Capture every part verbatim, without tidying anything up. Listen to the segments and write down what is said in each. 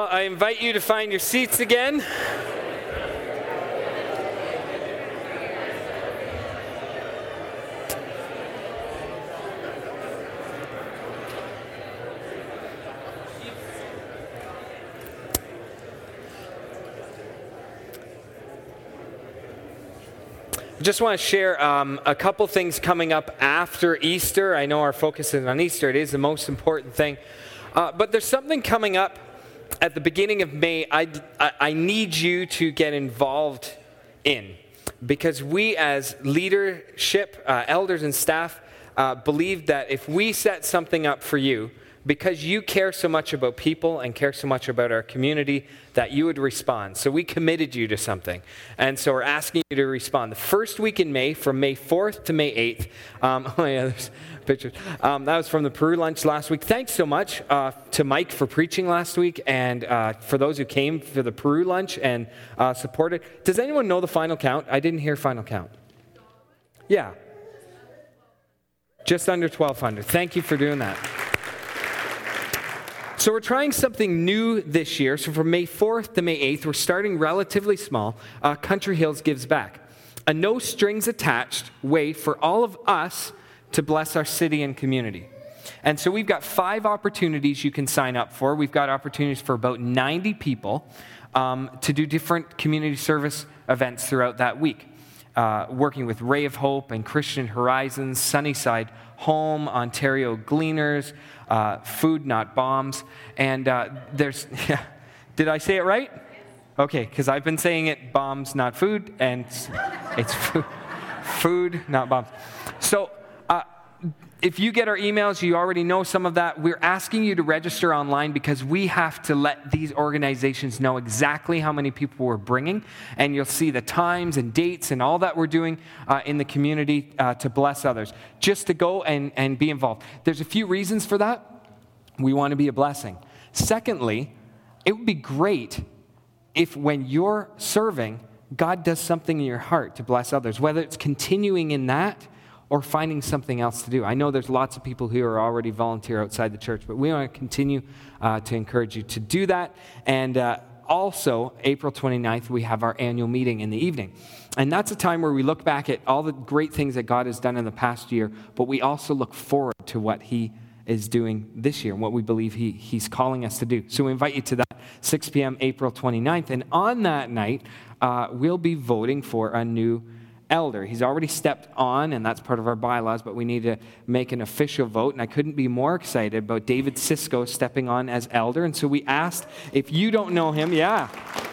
Well, I invite you to find your seats again. I just want to share um, a couple things coming up after Easter. I know our focus is on Easter. It is the most important thing. Uh, but there's something coming up at the beginning of May I, I, I need you to get involved in. Because we as leadership, uh, elders and staff, uh, believe that if we set something up for you, because you care so much about people and care so much about our community, that you would respond. So we committed you to something. And so we're asking you to respond. The first week in May, from May fourth to May eighth, um, oh yeah, there's pictures. Um, that was from the Peru lunch last week. Thanks so much uh, to Mike for preaching last week, and uh, for those who came for the Peru lunch and uh, supported. Does anyone know the final count? I didn't hear final count. Yeah. Just under twelve hundred. Thank you for doing that. So we're trying something new this year. So from May fourth to May eighth, we're starting relatively small. Uh, Country Hills Gives Back. A no strings attached way for all of us to bless our city and community. And so we've got five opportunities you can sign up for. We've got opportunities for about ninety people um, to do different community service events throughout that week. Uh, working with Ray of Hope and Christian Horizons, Sunnyside Home, Ontario Gleaners, uh, Food Not Bombs, and uh, there's, yeah, did I say it right? Okay, because I've been saying it, bombs, not food, and it's food, food, not bombs. So uh, if you get our emails, you already know some of that. We're asking you to register online because we have to let these organizations know exactly how many people we're bringing, and you'll see the times and dates and all that we're doing uh, in the community uh, to bless others, just to go and, and be involved. There's a few reasons for that. We want to be a blessing. Secondly, it would be great if when you're serving, God does something in your heart to bless others, whether it's continuing in that or finding something else to do. I know there's lots of people who are already volunteer outside the church, but we want to continue uh, to encourage you to do that. And uh, also, April twenty-ninth, we have our annual meeting in the evening. And that's a time where we look back at all the great things that God has done in the past year, but we also look forward to what he is doing this year and what we believe he, he's calling us to do. So we invite you to that, six p.m., April twenty-ninth. And on that night, uh, we'll be voting for a new elder. He's already stepped on, and that's part of our bylaws, but we need to make an official vote, and I couldn't be more excited about David Cisco stepping on as elder. And so we asked, if you don't know him, yeah.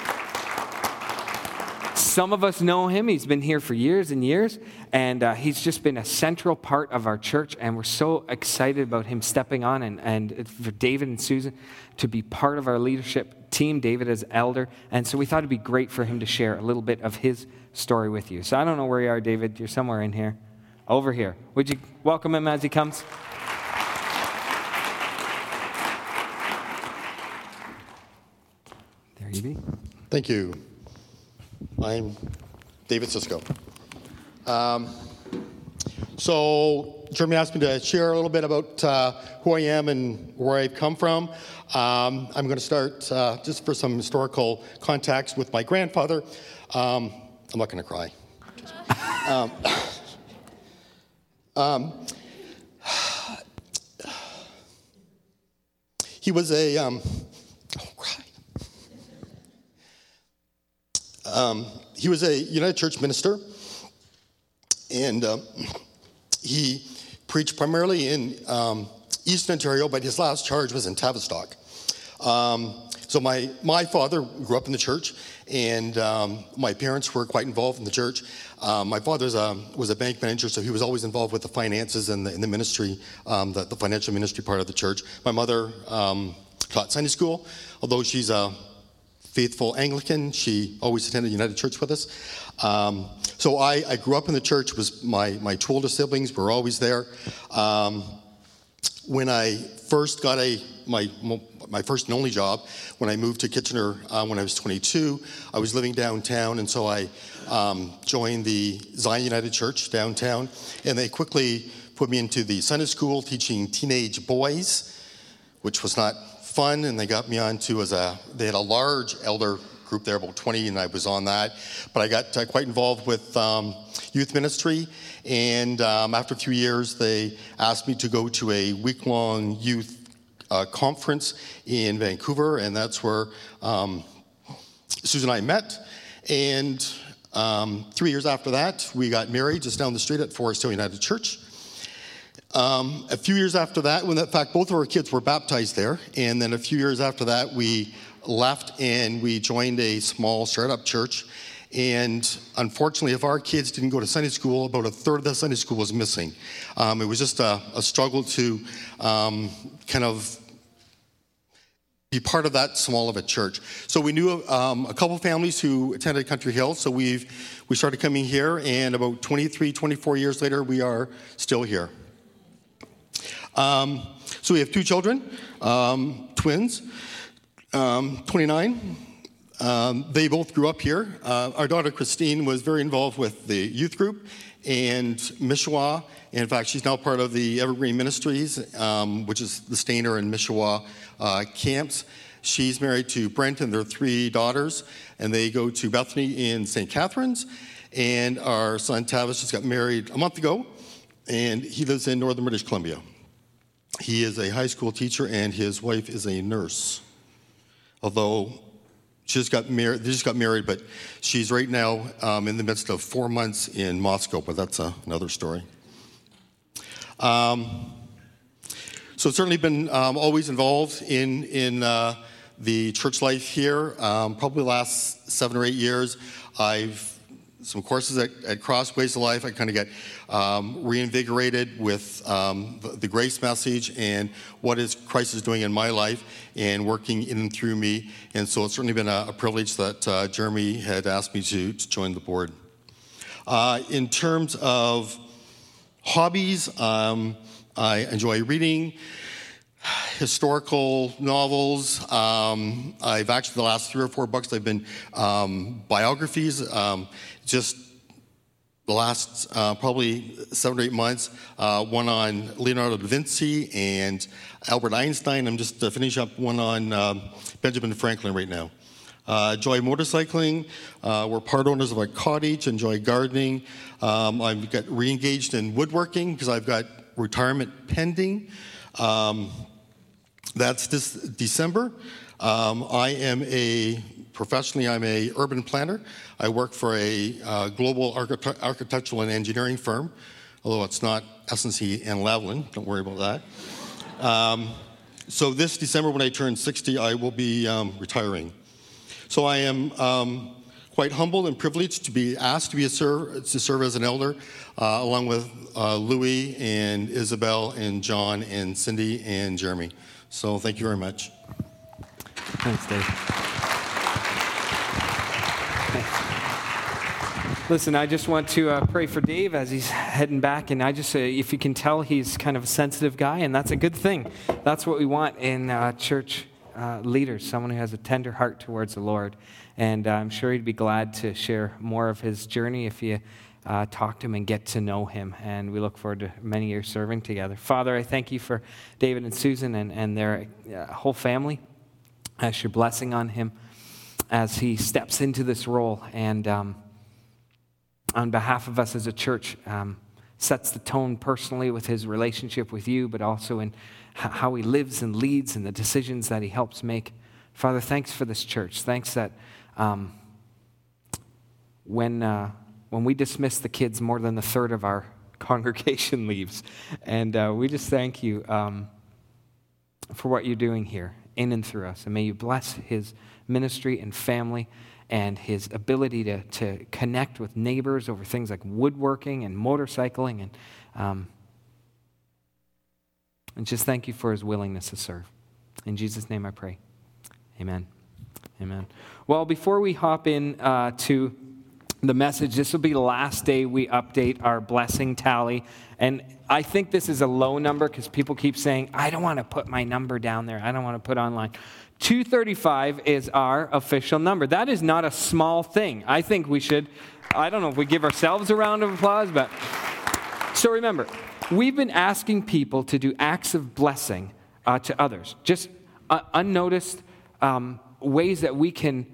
Some of us know him. He's been here for years and years, and uh, he's just been a central part of our church, and we're so excited about him stepping on, and, and for David and Susan to be part of our leadership team, David as elder. And so we thought it'd be great for him to share a little bit of his story with you. So I don't know where you are, David. You're somewhere in here. Over here. Would you welcome him as he comes? There you be. Thank you. I'm David Cisco. Um, so Jeremy asked me to share a little bit about uh, who I am and where I've come from. Um, I'm going to start uh, just for some historical context with my grandfather. Um, I'm not going to cry. um, um, he was a, um, oh, cry. Um, he was a United Church minister, and um, he preached primarily in um, Eastern Ontario, but his last charge was in Tavistock. Um, so my, my father grew up in the church, and um, my parents were quite involved in the church. Um, my father was a bank manager, so he was always involved with the finances and the, and the ministry, um, the, the financial ministry part of the church. My mother um, taught Sunday school, although she's a faithful Anglican. She always attended United Church with us. Um, so I, I grew up in the church. Was my, my two older siblings were always there. Um, when I first got a my my first and only job, when I moved to Kitchener uh, when I was twenty-two, I was living downtown, and so I um, joined the Zion United Church downtown, and they quickly put me into the Sunday school teaching teenage boys, which was not fun, and they got me on to as a, they had a large elder group there, about twenty, and I was on that. But I got uh, quite involved with um, youth ministry, and um, after a few years, they asked me to go to a week-long youth uh, conference in Vancouver, and that's where um, Susan and I met. And um, three years after that, we got married just down the street at Forest Hill United Church. Um, a few years after that, when in fact both of our kids were baptized there, and then a few years after that, we left and we joined a small startup church. And unfortunately, if our kids didn't go to Sunday school, about a third of the Sunday school was missing. Um, it was just a, a struggle to um, kind of be part of that small of a church. So we knew um, a couple families who attended Country Hill, so we've we started coming here, and about twenty-three, twenty-four years later, we are still here. Um, so we have two children, um, twins. Um, twenty-nine. Um, they both grew up here. Uh, our daughter Christine was very involved with the youth group and Mishawah. In fact, she's now part of the Evergreen Ministries, um, which is the Stainer and Mishawah uh, camps. She's married to Brent and their three daughters, and they go to Bethany in Saint Catharines. And our son Tavis just got married a month ago, and he lives in northern British Columbia. He is a high school teacher, and his wife is a nurse. Although she just got married, they just got married, but she's right now um, in the midst of four months in Moscow, but that's uh, another story. Um, so it's certainly been um, always involved in in uh, the church life here. Um, probably the last seven or eight years, I've some courses at, at Crossways of Life. I kind of get um, reinvigorated with um, the, the grace message and what is Christ is doing in my life and working in and through me. And so it's certainly been a, a privilege that uh, Jeremy had asked me to, to join the board. Uh, in terms of hobbies, um, I enjoy reading historical novels. Um, I've actually, the last three or four books, they've been um, biographies. Um, just the last uh, probably seven or eight months, uh, one on Leonardo da Vinci and Albert Einstein. I'm just uh, finishing up one on uh, Benjamin Franklin right now. Uh, enjoy motorcycling. Uh, we're part owners of a cottage. Enjoy gardening. Um, I've got re-engaged in woodworking because I've got retirement pending. Um, that's this December. Um, I am a, professionally, I'm a urban planner. I work for a uh, global architect- architectural and engineering firm, although it's not S and C and Lavalin. Don't worry about that. Um, so this December, when I turn sixty, I will be um, retiring. So I am um, quite humbled and privileged to be asked to be a serve, to serve as an elder, uh, along with uh, Louis and Isabel and John and Cindy and Jeremy. So thank you very much. Thanks, Dave. Thanks. Listen, I just want to uh, pray for Dave as he's heading back, and I just, uh, if you can tell, he's kind of a sensitive guy, and that's a good thing. That's what we want in uh, church uh, leaders, someone who has a tender heart towards the Lord. And uh, I'm sure he'd be glad to share more of his journey if you uh, talk to him and get to know him. And we look forward to many years serving together. Father, I thank you for David and Susan and, and their uh, whole family. Ask your blessing on him as he steps into this role. And um, on behalf of us as a church, um, sets the tone personally with his relationship with you, but also in h- how he lives and leads and the decisions that he helps make. Father, thanks for this church. Thanks that um, when uh, when we dismiss the kids, more than a third of our congregation leaves. And uh, we just thank you um, for what you're doing here in and through us. And may you bless his ministry and family and his ability to, to connect with neighbors over things like woodworking and motorcycling. And, um, and just thank you for his willingness to serve. In Jesus' name I pray. Amen. Amen. Well, before we hop in uh, to the message, this will be the last day we update our blessing tally. And I think this is a low number because people keep saying, I don't want to put my number down there. I don't want to put online. two thirty-five is our official number. That is not a small thing. I think we should, I don't know if we give ourselves a round of applause, but. So remember, we've been asking people to do acts of blessing uh, to others. Just uh, unnoticed um, ways that we can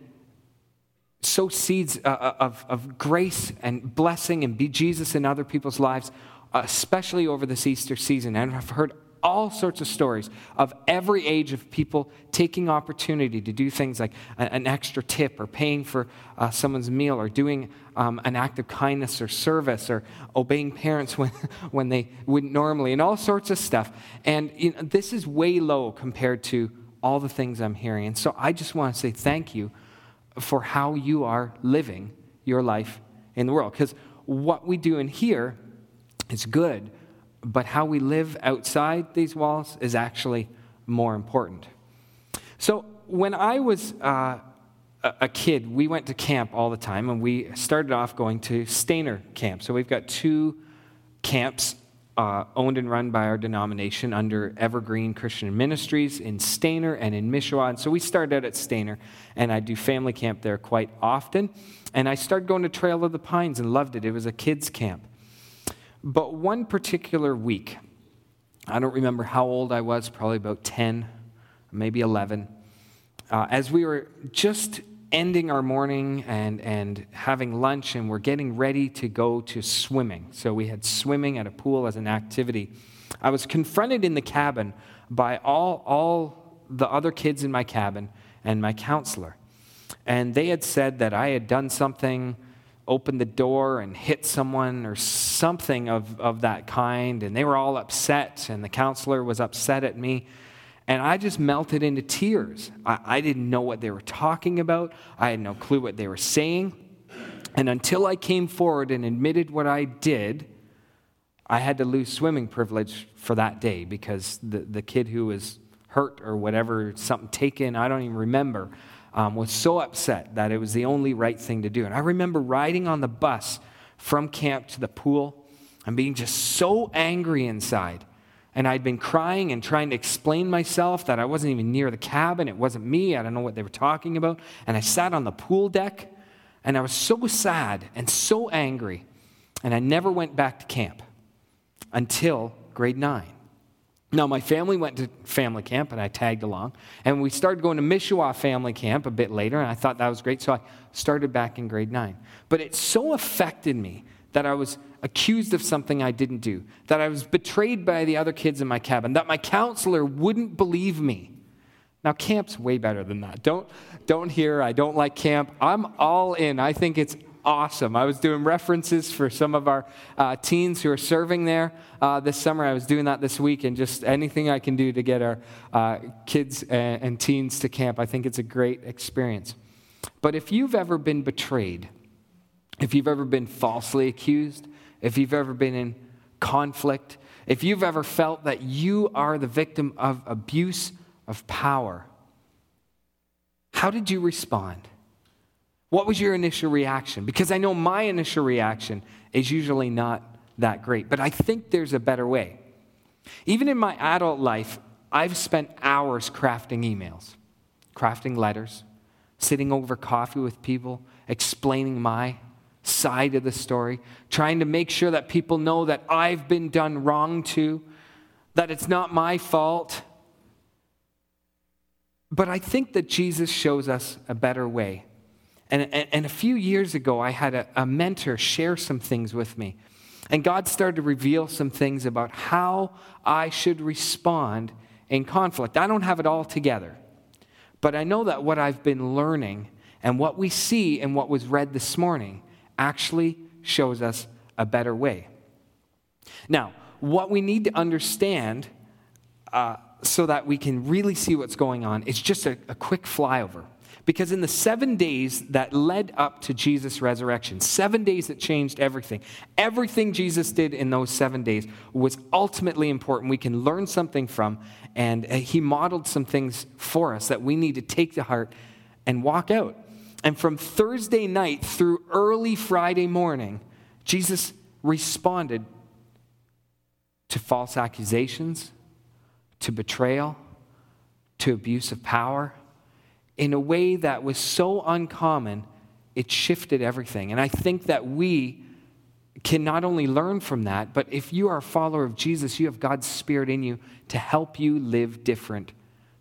sow seeds uh, of, of grace and blessing and be Jesus in other people's lives, especially over this Easter season. And I've heard all sorts of stories of every age of people taking opportunity to do things like a, an extra tip or paying for uh, someone's meal or doing um, an act of kindness or service or obeying parents when, when they wouldn't normally, and all sorts of stuff. And you know, this is way low compared to all the things I'm hearing. And so I just want to say thank you for how you are living your life in the world. Because what we do in here is good, but how we live outside these walls is actually more important. So when I was uh, a kid, we went to camp all the time, and we started off going to Stainer Camp. So we've got two camps uh, owned and run by our denomination under Evergreen Christian Ministries in Stainer and in Mishawah. And so we started out at Stainer, and I do family camp there quite often. And I started going to Trail of the Pines and loved it. It was a kids' camp. But one particular week, I don't remember how old I was, probably about ten, maybe eleven, uh, as we were just ending our morning and, and having lunch, and we're getting ready to go to swimming. So we had swimming at a pool as an activity. I was confronted in the cabin by all, all the other kids in my cabin and my counselor. And they had said that I had done something, opened the door and hit someone or something of, of that kind, and they were all upset, and the counselor was upset at me, and I just melted into tears. I, I didn't know what they were talking about. I had no clue what they were saying, and until I came forward and admitted what I did, I had to lose swimming privilege for that day because the, the kid who was hurt or whatever, something taken, I don't even remember, Um, was so upset that it was the only right thing to do. And I remember riding on the bus from camp to the pool and being just so angry inside. And I'd been crying and trying to explain myself that I wasn't even near the cabin. It wasn't me. I don't know what they were talking about. And I sat on the pool deck, and I was so sad and so angry. And I never went back to camp until grade nine. Now, my family went to family camp, and I tagged along. And we started going to Mishawah family camp a bit later, and I thought that was great, so I started back in grade nine. But it so affected me that I was accused of something I didn't do, that I was betrayed by the other kids in my cabin, that my counselor wouldn't believe me. Now, camp's way better than that. Don't, don't hear, I don't like camp. I'm all in. I think it's awesome. I was doing references for some of our uh, teens who are serving there uh, this summer. I was doing that this week, and just anything I can do to get our uh, kids and, and teens to camp, I think it's a great experience. But if you've ever been betrayed, if you've ever been falsely accused, if you've ever been in conflict, if you've ever felt that you are the victim of abuse of power, how did you respond? What was your initial reaction? Because I know my initial reaction is usually not that great, but I think there's a better way. Even in my adult life, I've spent hours crafting emails, crafting letters, sitting over coffee with people, explaining my side of the story, trying to make sure that people know that I've been done wrong to, that it's not my fault. But I think that Jesus shows us a better way. And, and, and a few years ago, I had a, a mentor share some things with me. And God started to reveal some things about how I should respond in conflict. I don't have it all together. But I know that what I've been learning and what we see and what was read this morning actually shows us a better way. Now, what we need to understand uh, so that we can really see what's going on is just a, a quick flyover. Because in the seven days that led up to Jesus' resurrection, seven days that changed everything, everything Jesus did in those seven days was ultimately important. We can learn something from, and he modeled some things for us that we need to take to heart and walk out. And from Thursday night through early Friday morning, Jesus responded to false accusations, to betrayal, to abuse of power, in a way that was so uncommon, it shifted everything. And I think that we can not only learn from that, but if you are a follower of Jesus, you have God's Spirit in you to help you live different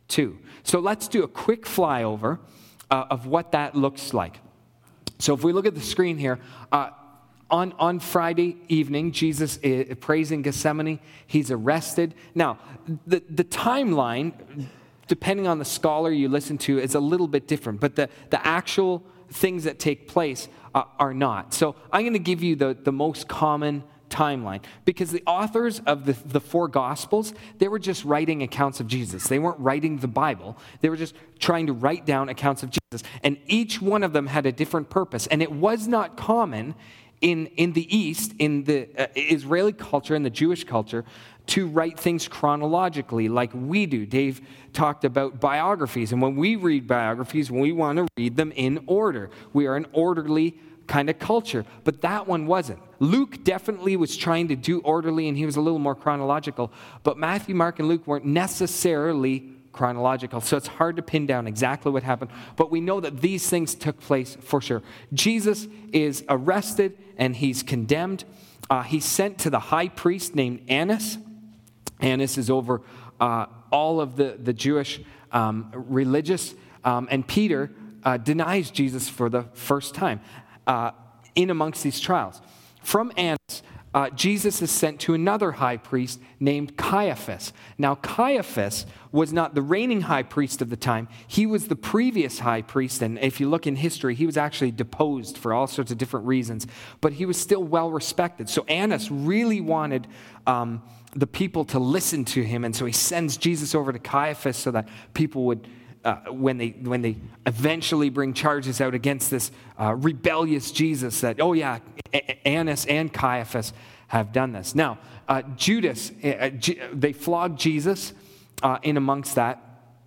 two. So let's do a quick flyover uh, of what that looks like. So if we look at the screen here, uh, on, on Friday evening, Jesus is, prays in Gethsemane. He's arrested. Now, the, the timeline, depending on the scholar you listen to, is a little bit different. But the, the actual things that take place uh, are not. So I'm going to give you the, the most common timeline, because the authors of the, the four Gospels, they were just writing accounts of Jesus. They weren't writing the Bible. They were just trying to write down accounts of Jesus. And each one of them had a different purpose. And it was not common in, in the East, in the uh, Israeli culture, in the Jewish culture, to write things chronologically like we do. Dave talked about biographies. And when we read biographies, we want to read them in order. We are an orderly kind of culture, but that one wasn't. Luke definitely was trying to do orderly, and he was a little more chronological, but Matthew, Mark, and Luke weren't necessarily chronological, so it's hard to pin down exactly what happened, but we know that these things took place for sure. Jesus is arrested, and he's condemned. Uh, he's sent to the high priest named Annas. Annas is over uh, all of the, the Jewish um, religious, um, and Peter uh, denies Jesus for the first time. Uh, in amongst these trials. From Annas, uh, Jesus is sent to another high priest named Caiaphas. Now, Caiaphas was not the reigning high priest of the time. He was the previous high priest, and if you look in history, he was actually deposed for all sorts of different reasons, but he was still well respected. So Annas really wanted um, the people to listen to him, and so he sends Jesus over to Caiaphas so that people would Uh, when they when they eventually bring charges out against this uh, rebellious Jesus, that, oh yeah, Annas and Caiaphas have done this. Now, uh, Judas, uh, G- they flogged Jesus uh, in amongst that,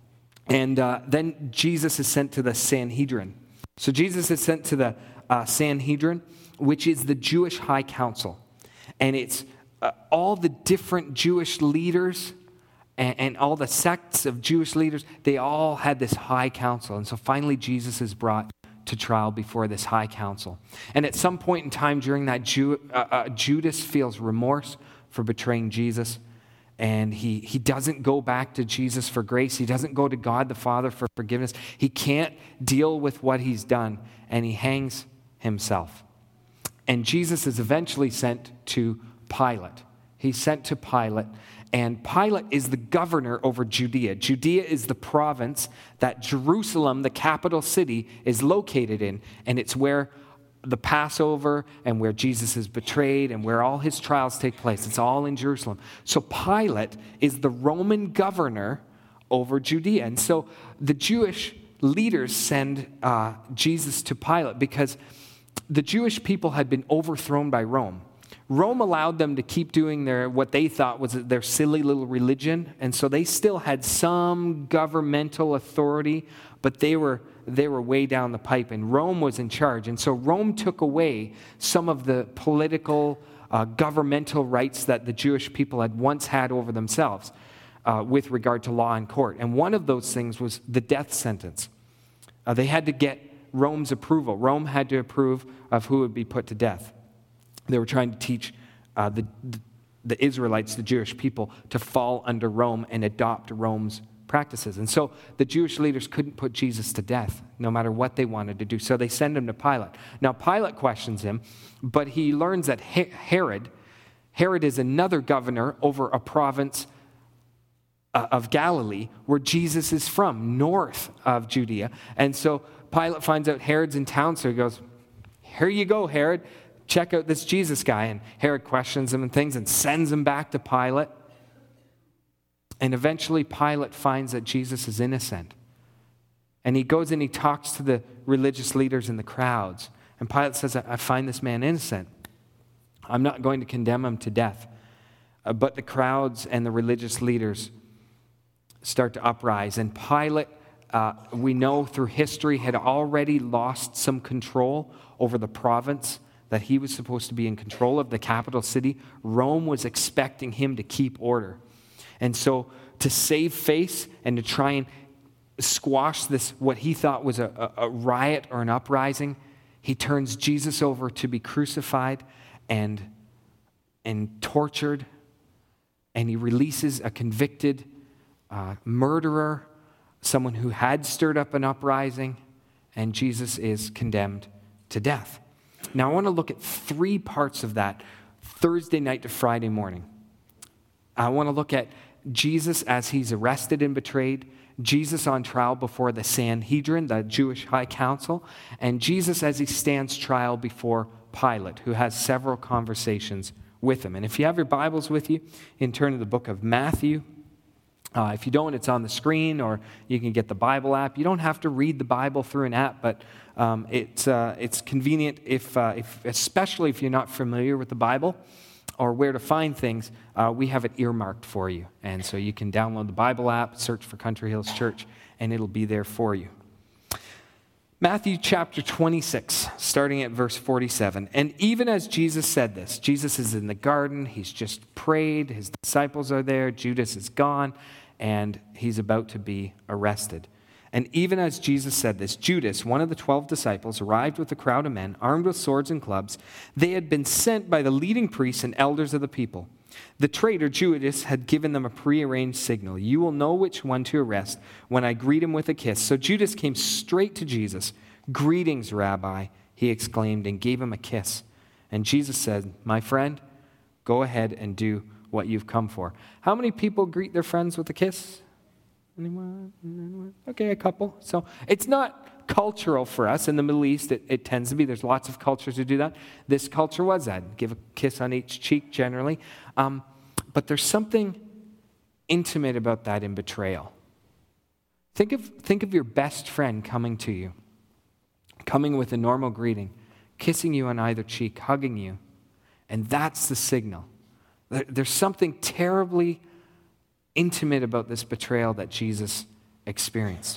and uh, then Jesus is sent to the Sanhedrin. So Jesus is sent to the uh, Sanhedrin, which is the Jewish high council, and it's uh, all the different Jewish leaders And, and all the sects of Jewish leaders, they all had this high council. And so finally Jesus is brought to trial before this high council. And at some point in time during that, Jew, uh, uh, Judas feels remorse for betraying Jesus. And he, he doesn't go back to Jesus for grace. He doesn't go to God the Father for forgiveness. He can't deal with what he's done. And he hangs himself. And Jesus is eventually sent to Pilate. He's sent to Pilate. And Pilate is the governor over Judea. Judea is the province that Jerusalem, the capital city, is located in. And it's where the Passover and where Jesus is betrayed and where all his trials take place. It's all in Jerusalem. So Pilate is the Roman governor over Judea. And so the Jewish leaders send uh, Jesus to Pilate because the Jewish people had been overthrown by Rome. Rome allowed them to keep doing their what they thought was their silly little religion, and so they still had some governmental authority, but they were they were way down the pipe, and Rome was in charge. And so Rome took away some of the political, uh, governmental rights that the Jewish people had once had over themselves uh, with regard to law and court. And one of those things was the death sentence. Uh, they had to get Rome's approval. Rome had to approve of who would be put to death. They were trying to teach uh, the, the Israelites, the Jewish people, to fall under Rome and adopt Rome's practices. And so the Jewish leaders couldn't put Jesus to death, no matter what they wanted to do. So they send him to Pilate. Now, Pilate questions him, but he learns that Herod, Herod is another governor over a province uh, of Galilee where Jesus is from, north of Judea. And so Pilate finds out Herod's in town, so he goes, here you go, Herod. Check out this Jesus guy. And Herod questions him and things and sends him back to Pilate. And eventually Pilate finds that Jesus is innocent. And he goes and he talks to the religious leaders in the crowds. And Pilate says, I find this man innocent. I'm not going to condemn him to death. Uh, but the crowds and the religious leaders start to uprise. And Pilate, uh, we know through history, had already lost some control over the province that he was supposed to be in control of, the capital city. Rome was expecting him to keep order. And so to save face and to try and squash this, what he thought was a, a, a riot or an uprising, he turns Jesus over to be crucified and, and tortured, and he releases a convicted uh, murderer someone who had stirred up an uprising, and Jesus is condemned to death. Now, I want to look at three parts of that Thursday night to Friday morning. I want to look at Jesus as he's arrested and betrayed, Jesus on trial before the Sanhedrin, the Jewish high council, and Jesus as he stands trial before Pilate, who has several conversations with him. And if you have your Bibles with you, you can turn to the book of Matthew. Uh, if you don't, it's on the screen, or you can get the Bible app. You don't have to read the Bible through an app, but um, it's uh, it's convenient, if, uh, if especially if you're not familiar with the Bible or where to find things. Uh, we have it earmarked for you, and so you can download the Bible app, search for Country Hills Church, and it'll be there for you. Matthew chapter twenty-six, starting at verse forty-seven. And even as Jesus said this, Jesus is in the garden, he's just prayed, his disciples are there, Judas is gone, and he's about to be arrested. And even as Jesus said this, Judas, one of the twelve disciples, arrived with a crowd of men, armed with swords and clubs. They had been sent by the leading priests and elders of the people. The traitor, Judas, had given them a prearranged signal. You will know which one to arrest when I greet him with a kiss. So Judas came straight to Jesus. Greetings, Rabbi, he exclaimed, and gave him a kiss. And Jesus said, my friend, go ahead and do what you've come for. How many people greet their friends with a kiss? Anyone? Anyone? Okay, a couple. So it's not cultural for us in the Middle East. It, it tends to be. There's lots of cultures who do that. This culture was that. Give a kiss on each cheek generally. Um, but there's something intimate about that in betrayal. Think of, think of your best friend coming to you, coming with a normal greeting, kissing you on either cheek, hugging you, and that's the signal. There, there's something terribly intimate about this betrayal that Jesus experienced.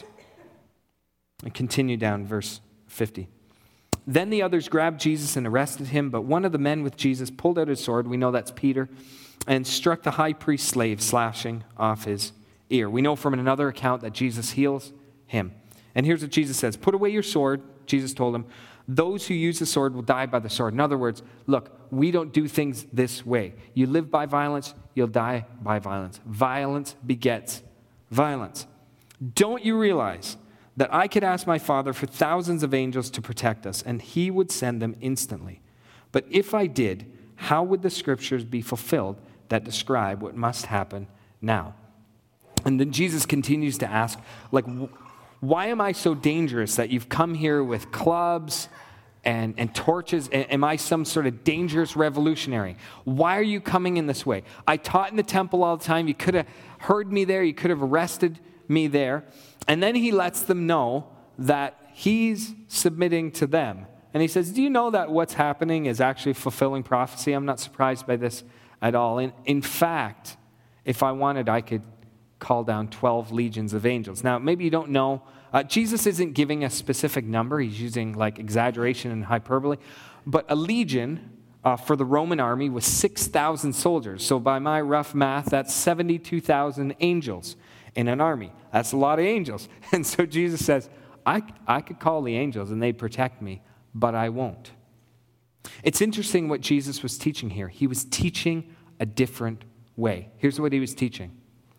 And continue down verse fifty. Then the others grabbed Jesus and arrested him, but one of the men with Jesus pulled out his sword, we know that's Peter, and struck the high priest's slave, slashing off his ear. We know from another account that Jesus heals him. And here's what Jesus says, put away your sword, Jesus told him. Those who use the sword will die by the sword. In other words, look, we don't do things this way. You live by violence, you'll die by violence. Violence begets violence. Don't you realize that I could ask my Father for thousands of angels to protect us, and he would send them instantly? But if I did, how would the scriptures be fulfilled that describe what must happen now? And then Jesus continues to ask, like, why am I so dangerous that you've come here with clubs and, and torches? Am I some sort of dangerous revolutionary? Why are you coming in this way? I taught in the temple all the time. You could have heard me there. You could have arrested me there. And then he lets them know that he's submitting to them. And he says, do you know that what's happening is actually fulfilling prophecy? I'm not surprised by this at all. In, in fact, if I wanted, I could call down twelve legions of angels. Now, maybe you don't know. Uh, Jesus isn't giving a specific number. He's using like exaggeration and hyperbole. But a legion uh, for the Roman army was six thousand soldiers. So by my rough math, that's seventy-two thousand angels in an army. That's a lot of angels. And so Jesus says, I, I could call the angels and they'd protect me, but I won't. It's interesting what Jesus was teaching here. He was teaching a different way. Here's what he was teaching.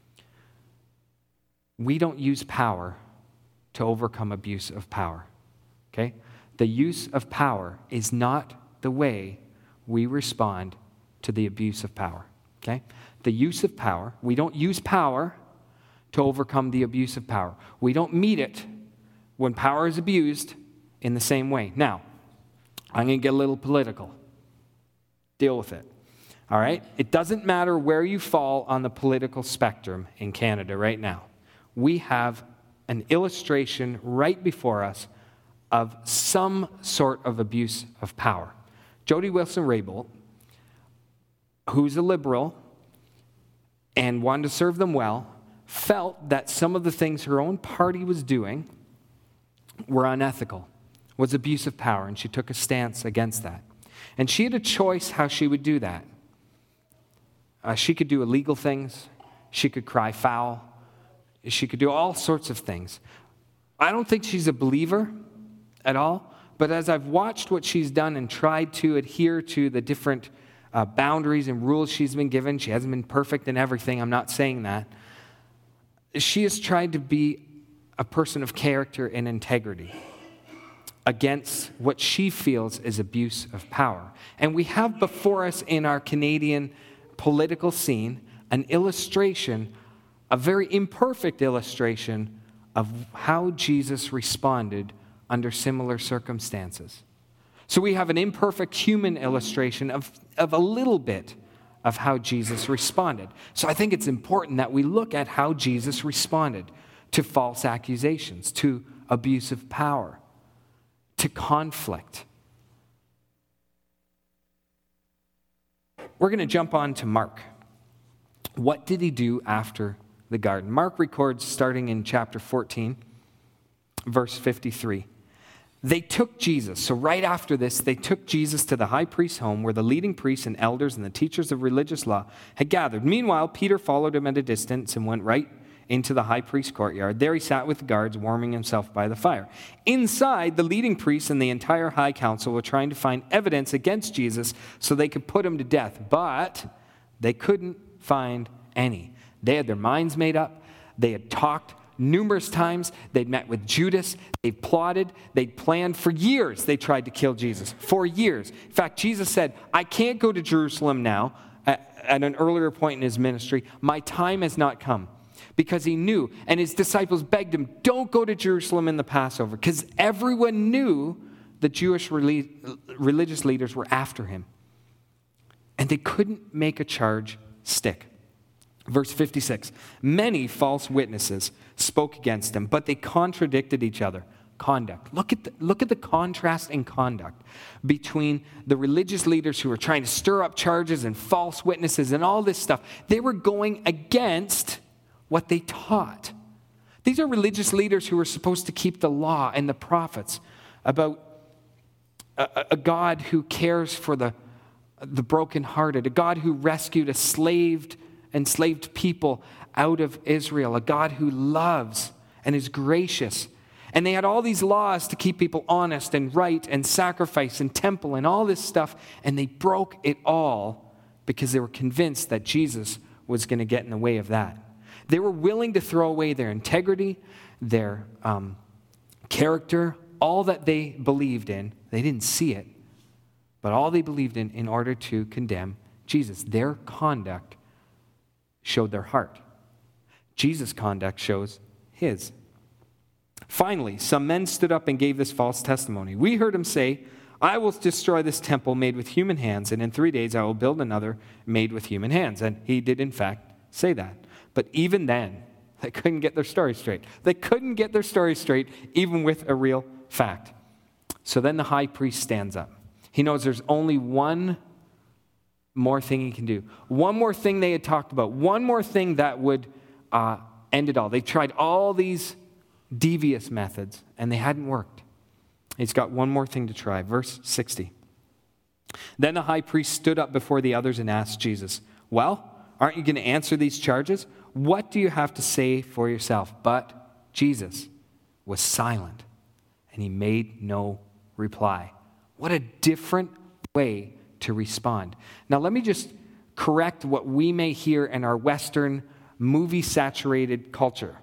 We don't use power to overcome abuse of power, okay? The use of power is not the way we respond to the abuse of power, okay? The use of power, we don't use power to overcome the abuse of power. We don't meet it when power is abused in the same way. Now, I'm going to get a little political. Deal with it, all right? It doesn't matter where you fall on the political spectrum in Canada right now. We have an illustration right before us of some sort of abuse of power. Jody Wilson-Raybould, who's a liberal and wanted to serve them well, felt that some of the things her own party was doing were unethical, was abuse of power, and she took a stance against that. And she had a choice how she would do that. Uh, she could do illegal things. She could cry foul. She could do all sorts of things. I don't think she's a believer at all, but as I've watched what she's done and tried to adhere to the different uh, boundaries and rules she's been given, she hasn't been perfect in everything, I'm not saying that. She has tried to be a person of character and integrity against what she feels is abuse of power. And we have before us in our Canadian political scene an illustration, a very imperfect illustration of how Jesus responded under similar circumstances. So we have an imperfect human illustration of, of a little bit of how Jesus responded. So I think it's important that we look at how Jesus responded to false accusations, to abuse of power, to conflict. We're going to jump on to Mark. What did he do after the garden? Mark records, starting in chapter fourteen, verse fifty-three. They took Jesus. So right after this, they took Jesus to the high priest's home where the leading priests and elders and the teachers of religious law had gathered. Meanwhile, Peter followed him at a distance and went right into the high priest's courtyard. There he sat with the guards, warming himself by the fire. Inside, the leading priests and the entire high council were trying to find evidence against Jesus so they could put him to death, but they couldn't find any. They had their minds made up. They had talked numerous times. They'd met with Judas. They'd plotted. They'd planned. For years, they tried to kill Jesus. For years. In fact, Jesus said, I can't go to Jerusalem now at, at an earlier point in his ministry. My time has not come. Because he knew, and his disciples begged him, don't go to Jerusalem in the Passover, because everyone knew the Jewish religious leaders were after him. And they couldn't make a charge stick. Verse fifty-six, many false witnesses spoke against him, but they contradicted each other. Conduct. Look at the, look at the contrast in conduct between the religious leaders who were trying to stir up charges and false witnesses and all this stuff. They were going against what they taught. These are religious leaders who were supposed to keep the law and the prophets about a, a God who cares for the, the brokenhearted, a God who rescued a slaved, enslaved people out of Israel, a God who loves and is gracious. And they had all these laws to keep people honest and right and sacrifice and temple and all this stuff, and they broke it all because they were convinced that Jesus was going to get in the way of that. They were willing to throw away their integrity, their um, character, all that they believed in. They didn't see it, but all they believed in in order to condemn Jesus. Their conduct showed their heart. Jesus' conduct shows his. Finally, some men stood up and gave this false testimony. We heard him say, I will destroy this temple made with human hands, and in three days I will build another made with human hands. And he did, in fact, say that. But even then, they couldn't get their story straight. They couldn't get their story straight, even with a real fact. So then the high priest stands up. He knows there's only one more thing he can do. One more thing they had talked about. One more thing that would uh, end it all. They tried all these devious methods, and they hadn't worked. He's got one more thing to try. Verse sixty. Then the high priest stood up before the others and asked Jesus, well, aren't you going to answer these charges? What do you have to say for yourself? But Jesus was silent, and he made no reply. What a different way to respond. Now, let me just correct what we may hear in our Western movie-saturated culture.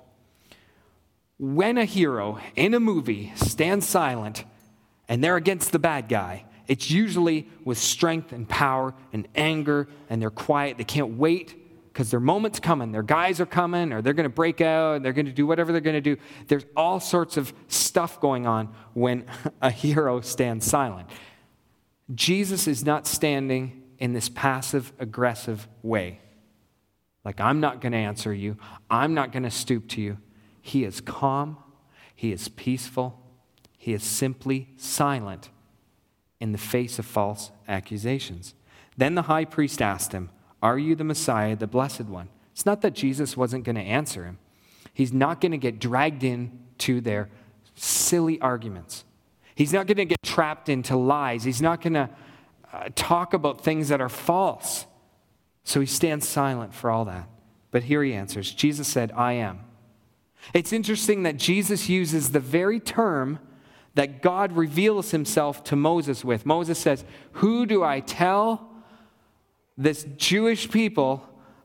When a hero in a movie stands silent and they're against the bad guy, it's usually with strength and power and anger, and they're quiet. They can't wait because their moment's coming. Their guys are coming, or they're going to break out, and they're going to do whatever they're going to do. There's all sorts of stuff going on when a hero stands silent. Jesus is not standing in this passive-aggressive way. Like, I'm not going to answer you. I'm not going to stoop to you. He is calm. He is peaceful. He is simply silent in the face of false accusations. Then the high priest asked him, are you the Messiah, the Blessed One? It's not that Jesus wasn't going to answer him. He's not going to get dragged into their silly arguments. He's not going to get trapped into lies. He's not going to uh, talk about things that are false. So he stands silent for all that. But here he answers. Jesus said, I am. It's interesting that Jesus uses the very term that God reveals himself to Moses with. Moses says, who do I tell this Jewish people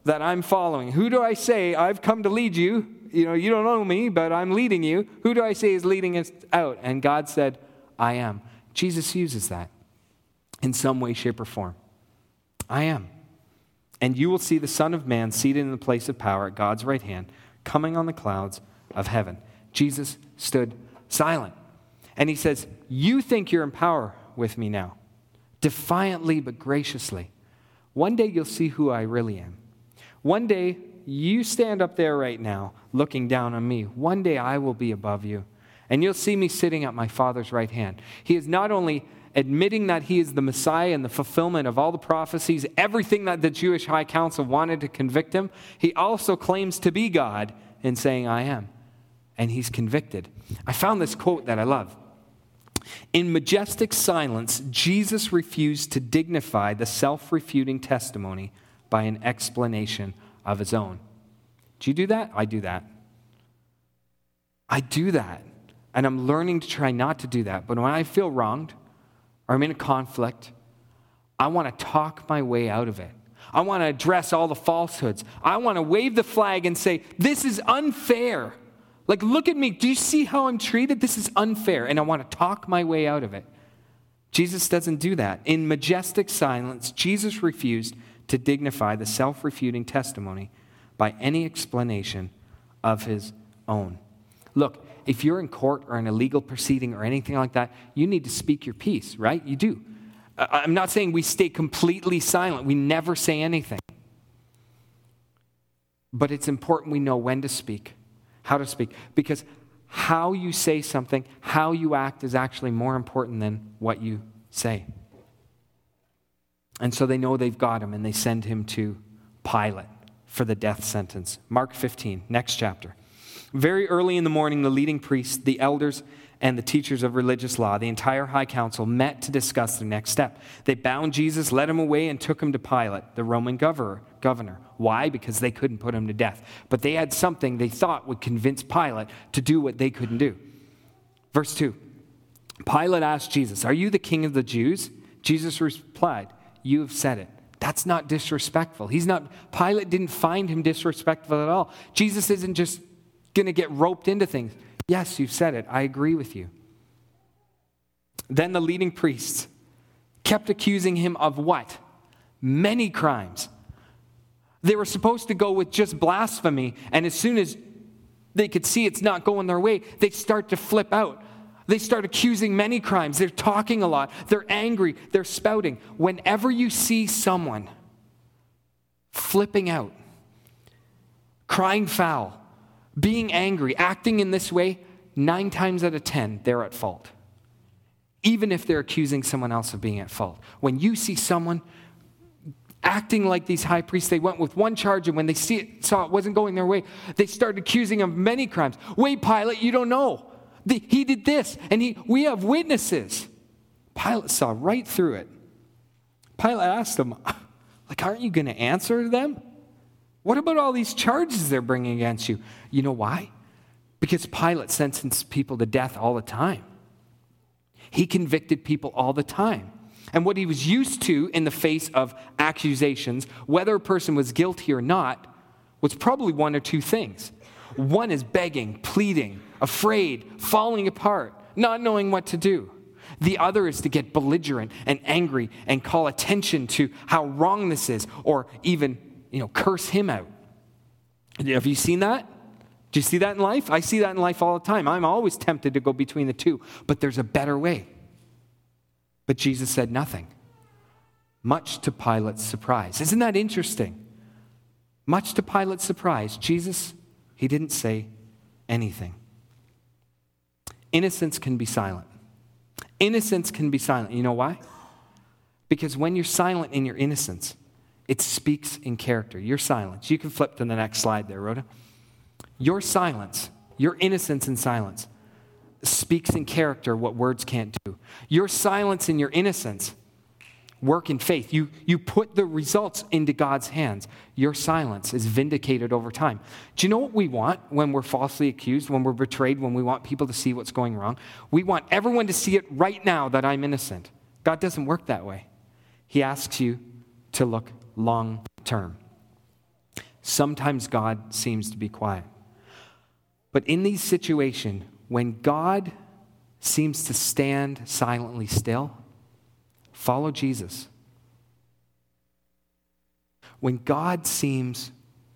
that I'm following? Who do I say I've come to lead you? You know, you don't know me, but I'm leading you. Who do I say is leading us out? And God said, I am. Jesus uses that in some way, shape, or form. I am. And you will see the Son of Man seated in the place of power at God's right hand, coming on the clouds of heaven. Jesus stood silent. And he says, you think you're in power with me now. Defiantly but graciously. One day you'll see who I really am. One day you stand up there right now looking down on me. One day I will be above you. And you'll see me sitting at my Father's right hand. He is not only admitting that he is the Messiah and the fulfillment of all the prophecies, everything that the Jewish high council wanted to convict him, he also claims to be God in saying, I am. And he's convicted. I found this quote that I love. In majestic silence, Jesus refused to dignify the self-refuting testimony by an explanation of his own. Do you do that? I do that. I do that. And I'm learning to try not to do that. But when I feel wronged, or I'm in a conflict, I want to talk my way out of it. I want to address all the falsehoods. I want to wave the flag and say, this is unfair. Like, look at me. Do you see how I'm treated? This is unfair. And I want to talk my way out of it. Jesus doesn't do that. In majestic silence, Jesus refused to dignify the self-refuting testimony by any explanation of his own. Look, if you're in court or in a legal proceeding or anything like that, you need to speak your piece, right? You do. I'm not saying we stay completely silent. We never say anything. But it's important we know when to speak, how to speak, because how you say something, how you act is actually more important than what you say. And so they know they've got him, and they send him to Pilate for the death sentence. Mark fifteen, next chapter. Very early in the morning, the leading priests, the elders, and the teachers of religious law, the entire high council, met to discuss the next step. They bound Jesus, led him away, and took him to Pilate, the Roman governor. governor. Why? Because they couldn't put him to death. But they had something they thought would convince Pilate to do what they couldn't do. Verse two, Pilate asked Jesus, "Are you the king of the Jews?" Jesus replied, "You have said it." That's not disrespectful. He's not, Pilate didn't find him disrespectful at all. Jesus isn't just going to get roped into things. Yes, you've said it. I agree with you. Then the leading priests kept accusing him of what? Many crimes. They were supposed to go with just blasphemy, and as soon as they could see it's not going their way, they start to flip out. They start accusing many crimes. They're talking a lot. They're angry. They're spouting. Whenever you see someone flipping out, crying foul, being angry, acting in this way, nine times out of ten, they're at fault. Even if they're accusing someone else of being at fault. When you see someone acting like these high priests, they went with one charge, and when they see it, saw it wasn't going their way, they started accusing him of many crimes. Wait, Pilate, you don't know. The, he did this, and he, we have witnesses. Pilate saw right through it. Pilate asked him, like, aren't you going to answer them? What about all these charges they're bringing against you? You know why? Because Pilate sentenced people to death all the time. He convicted people all the time. And what he was used to in the face of accusations, whether a person was guilty or not, was probably one or two things. One is begging, pleading, afraid, falling apart, not knowing what to do. The other is to get belligerent and angry and call attention to how wrong this is, or even, you know, curse him out. Have you seen that? Do you see that in life? I see that in life all the time. I'm always tempted to go between the two, but there's a better way. But Jesus said nothing, much to Pilate's surprise. Isn't that interesting? Much to Pilate's surprise, Jesus, he didn't say anything. Innocence can be silent. Innocence can be silent. You know why? Because when you're silent in your innocence, it speaks in character. Your silence. You can flip to the next slide there, Rhoda. Your silence, your innocence in silence, speaks in character what words can't do. Your silence and your innocence work in faith. You, you put the results into God's hands. Your silence is vindicated over time. Do you know what we want when we're falsely accused, when we're betrayed, when we want people to see what's going wrong? We want everyone to see it right now that I'm innocent. God doesn't work that way. He asks you to look long term. Sometimes God seems to be quiet. But in these situations, when God seems to stand silently still, follow Jesus. When God seems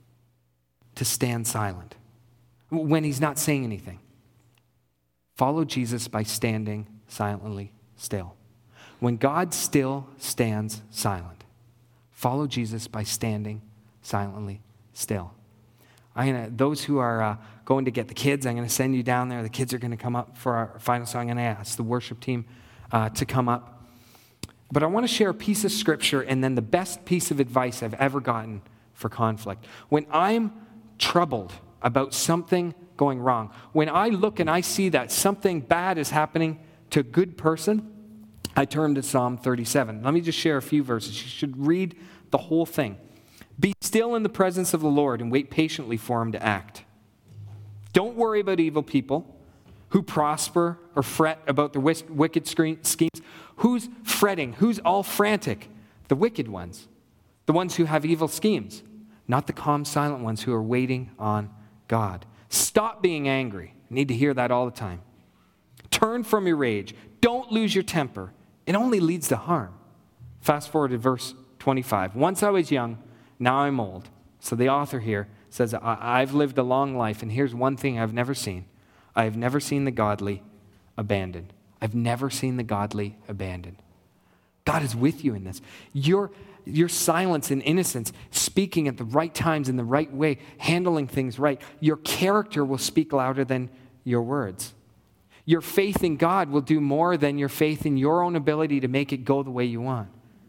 to stand silent, when he's not saying anything, follow Jesus by standing silently still. When God still stands silent, follow Jesus by standing silently still. I'm gonna, those who are uh, going to get the kids, I'm going to send you down there. The kids are going to come up for our final song. I'm going to ask the worship team uh, to come up. But I want to share a piece of scripture and then the best piece of advice I've ever gotten for conflict. When I'm troubled about something going wrong, when I look and I see that something bad is happening to a good person, I turn to Psalm thirty-seven. Let me just share a few verses. You should read the whole thing. Be still in the presence of the Lord and wait patiently for him to act. Don't worry about evil people who prosper or fret about their wicked schemes. Who's fretting? Who's all frantic? The wicked ones. The ones who have evil schemes. Not the calm, silent ones who are waiting on God. Stop being angry. You need to hear that all the time. Turn from your rage. Don't lose your temper. It only leads to harm. Fast forward to verse twenty-five. Once I was young, now I'm old. So the author here says, I've lived a long life, and here's one thing I've never seen. I have never seen the godly abandoned. I've never seen the godly abandoned. God is with you in this. Your, your silence and innocence, speaking at the right times in the right way, handling things right, your character will speak louder than your words. Your faith in God will do more than your faith in your own ability to make it go the way you want.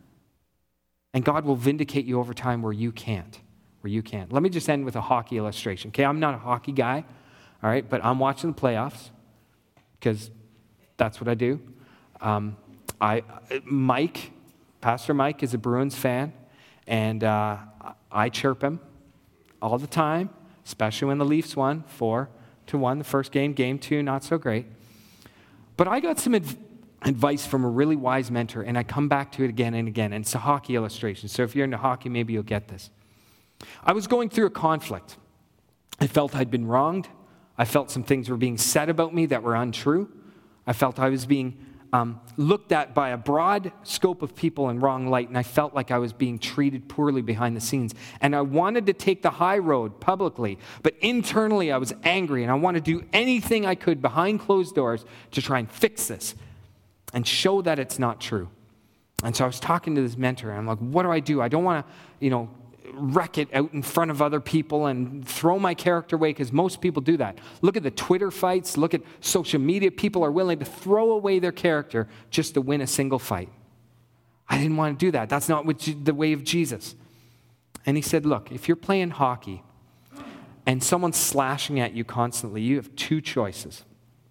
And God will vindicate you over time where you can't, where you can't. Let me just end with a hockey illustration. Okay, I'm not a hockey guy, all right, but I'm watching the playoffs because that's what I do. Um, I, Mike, Pastor Mike is a Bruins fan, and uh, I chirp him all the time, especially when the Leafs won four to one the first game. Game two, not so great. But I got some adv- advice from a really wise mentor, and I come back to it again and again, and it's a hockey illustration. So if you're into hockey, maybe you'll get this. I was going through a conflict. I felt I'd been wronged. I felt some things were being said about me that were untrue. I felt I was being um, looked at by a broad scope of people in wrong light, and I felt like I was being treated poorly behind the scenes. And I wanted to take the high road publicly, but internally I was angry, and I wanted to do anything I could behind closed doors to try and fix this and show that it's not true. And so I was talking to this mentor, and I'm like, what do I do? I don't want to, you know, wreck it out in front of other people and throw my character away, because most people do that. Look at the Twitter fights. Look at social media. People are willing to throw away their character just to win a single fight. I didn't want to do that. That's not what, the way of Jesus. And he said, look, if you're playing hockey and someone's slashing at you constantly, you have two choices.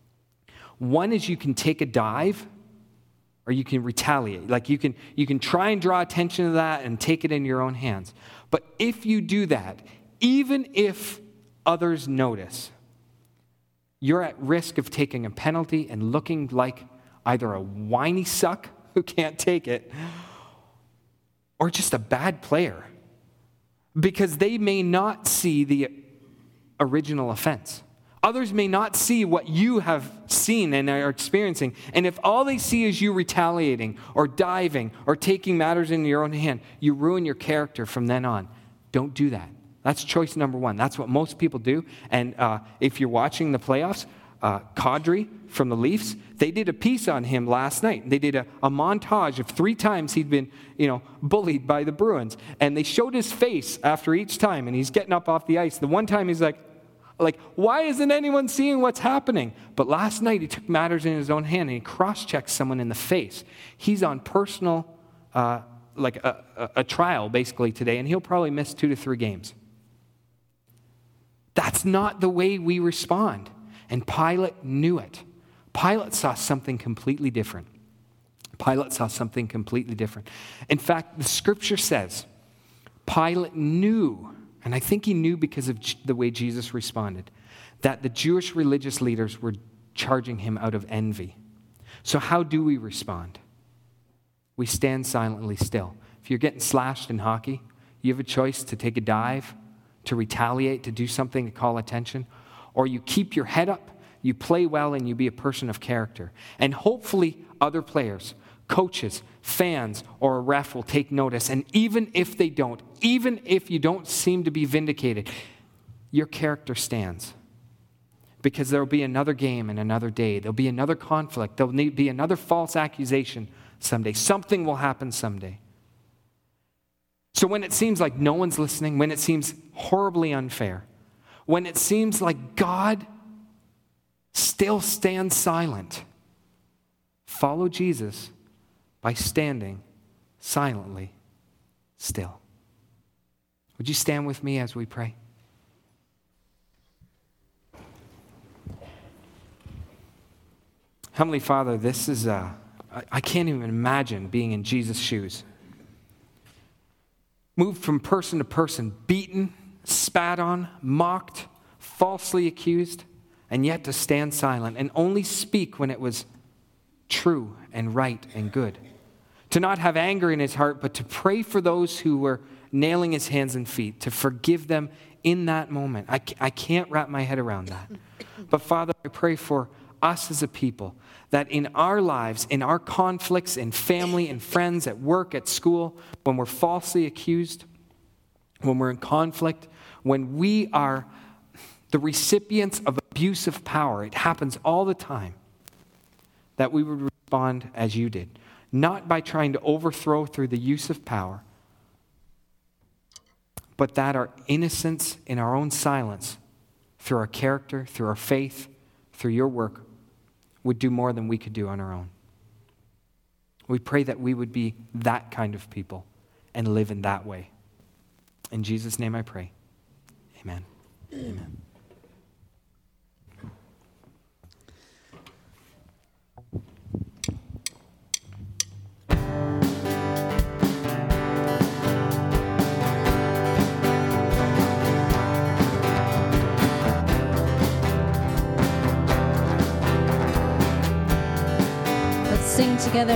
One is you can take a dive, or you can retaliate. Like you can, you can try and draw attention to that and take it in your own hands. But if you do that, even if others notice, you're at risk of taking a penalty and looking like either a whiny suck who can't take it, or just a bad player, because they may not see the original offense. Others may not see what you have seen and are experiencing. And if all they see is you retaliating or diving or taking matters into your own hand, you ruin your character from then on. Don't do that. That's choice number one. That's what most people do. And uh, if you're watching the playoffs, uh, Kadri from the Leafs, they did a piece on him last night. They did a, a montage of three times he'd been, you know, bullied by the Bruins. And they showed his face after each time, and he's getting up off the ice. The one time he's like, Like, why isn't anyone seeing what's happening? But last night, he took matters in his own hand, and he cross-checked someone in the face. He's on personal, uh, like a, a, a trial, basically, today, and he'll probably miss two to three games. That's not the way we respond. And Pilate knew it. Pilate saw something completely different. Pilate saw something completely different. In fact, the scripture says, Pilate knew, and I think he knew because of the way Jesus responded, that the Jewish religious leaders were charging him out of envy. So how do we respond? We stand silently still. If you're getting slashed in hockey, you have a choice to take a dive, to retaliate, to do something to call attention, or you keep your head up, you play well, and you be a person of character. And hopefully other players, coaches, fans, or a ref will take notice. And even if they don't, even if you don't seem to be vindicated, your character stands. Because there will be another game and another day. There'll be another conflict. There'll be another false accusation someday. Something will happen someday. So when it seems like no one's listening, when it seems horribly unfair, when it seems like God still stands silent, follow Jesus by standing silently still. Would you stand with me as we pray? Heavenly Father, this is, uh, I, I can't even imagine being in Jesus' shoes. Moved from person to person, beaten, spat on, mocked, falsely accused, and yet to stand silent and only speak when it was true and right and good. To not have anger in his heart, but to pray for those who were nailing his hands and feet, to forgive them in that moment. I, I can't wrap my head around that. But Father, I pray for us as a people, that in our lives, in our conflicts, in family and friends, at work, at school, when we're falsely accused, when we're in conflict, when we are the recipients of abuse of power, it happens all the time, that we would respond as you did. Not by trying to overthrow through the use of power, but that our innocence in our own silence, through our character, through our faith, through your work, would do more than we could do on our own. We pray that we would be that kind of people and live in that way. In Jesus' name I pray. Amen. Amen. Sing together.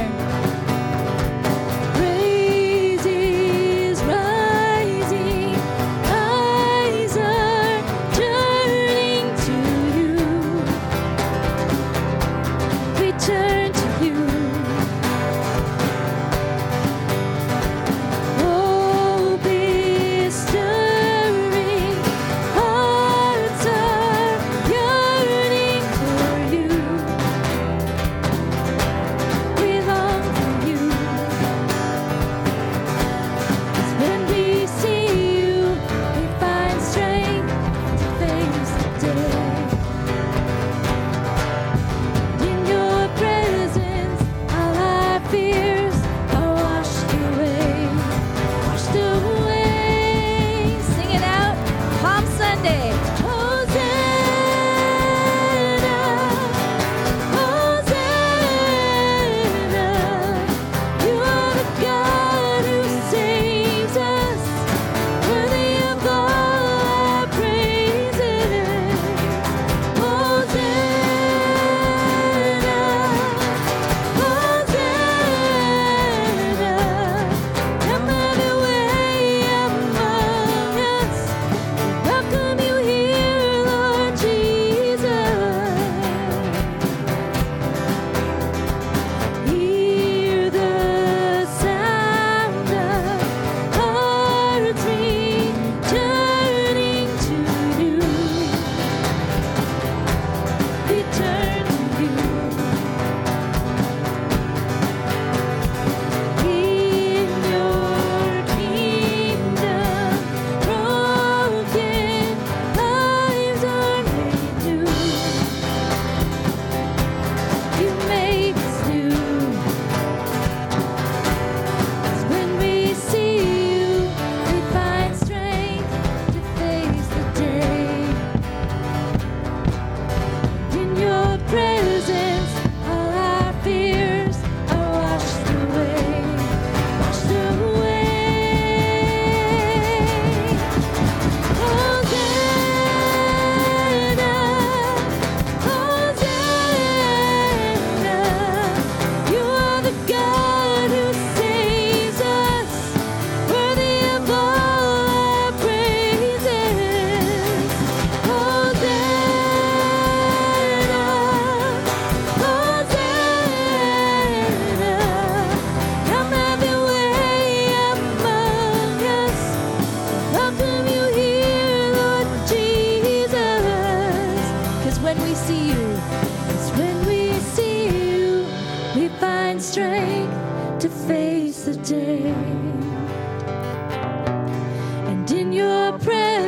Praise is rising, eyes are turning to you. We turn to you. Hope is stirring, hearts are yearning for you. We long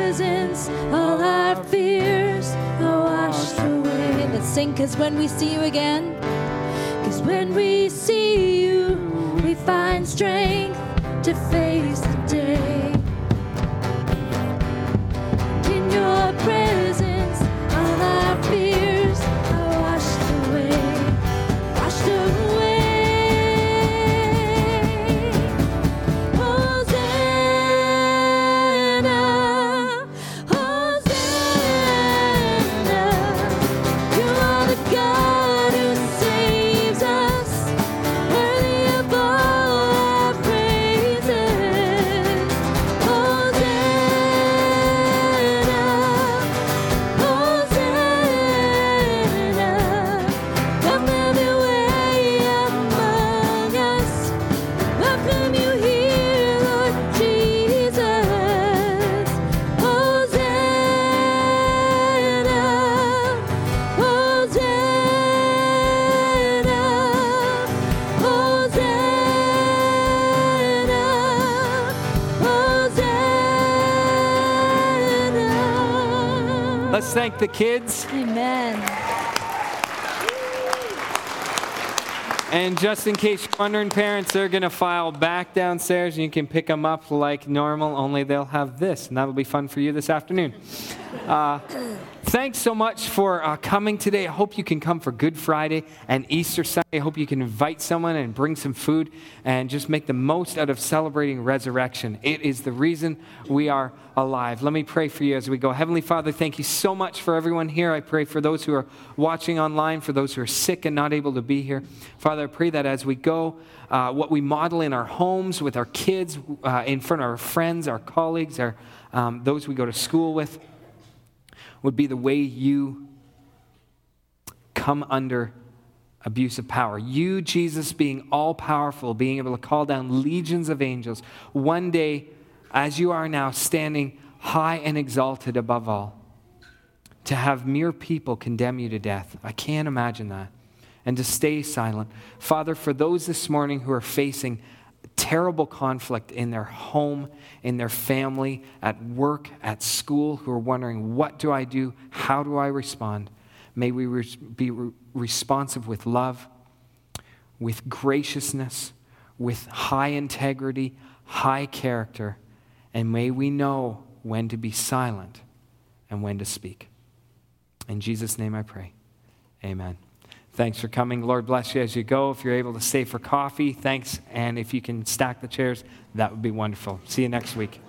presence, all our fears are washed away. Let's sing, 'cause when we see you again, 'cause when we see you, we find strength to face the day. In your presence, all our fears are washed away, washed away. Hosanna, Hosanna, you are the God who saves us, worthy of all our praises. Hosanna, Hosanna, come have your way among us. Welcome you here, Lord Jesus. Hosanna, Hosanna, Hosanna, Hosanna. Let's thank the kids. Amen. And just in case you're wondering, parents, they're going to file back downstairs and you can pick them up like normal, only they'll have this, and that'll be fun for you this afternoon. Uh, thanks so much for uh, coming today. I hope you can come for Good Friday and Easter Sunday. I hope you can invite someone and bring some food and just make the most out of celebrating resurrection. It is the reason we are alive. Let me pray for you as we go. Heavenly Father, thank you so much for everyone here. I pray for those who are watching online, for those who are sick and not able to be here. Father, I pray that as we go, uh, what we model in our homes, with our kids, uh, in front of our friends, our colleagues, our um, those we go to school with, would be the way you come under abuse of power. You, Jesus, being all-powerful, being able to call down legions of angels, one day, as you are now, standing high and exalted above all, to have mere people condemn you to death. I can't imagine that. And to stay silent. Father, for those this morning who are facing terrible conflict in their home, in their family, at work, at school, who are wondering, what do I do? How do I respond? May we re- be re- responsive with love, with graciousness, with high integrity, high character, and may we know when to be silent and when to speak. In Jesus' name I pray. Amen. Thanks for coming. Lord bless you as you go. If you're able to stay for coffee, thanks. And if you can stack the chairs, that would be wonderful. See you next week.